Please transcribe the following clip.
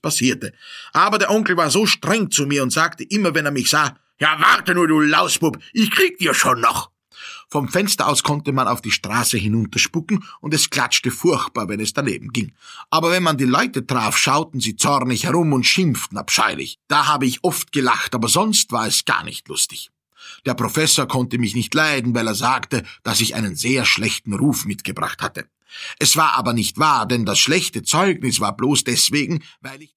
passierte. Aber der Onkel war so streng zu mir und sagte immer, wenn er mich sah, »Ja, warte nur, du Lausbub, ich krieg dir schon noch.« Vom Fenster aus konnte man auf die Straße hinunterspucken und es klatschte furchtbar, wenn es daneben ging. Aber wenn man die Leute traf, schauten sie zornig herum und schimpften abscheulich. Da habe ich oft gelacht, aber sonst war es gar nicht lustig. Der Professor konnte mich nicht leiden, weil er sagte, dass ich einen sehr schlechten Ruf mitgebracht hatte. Es war aber nicht wahr, denn das schlechte Zeugnis war bloß deswegen, weil ich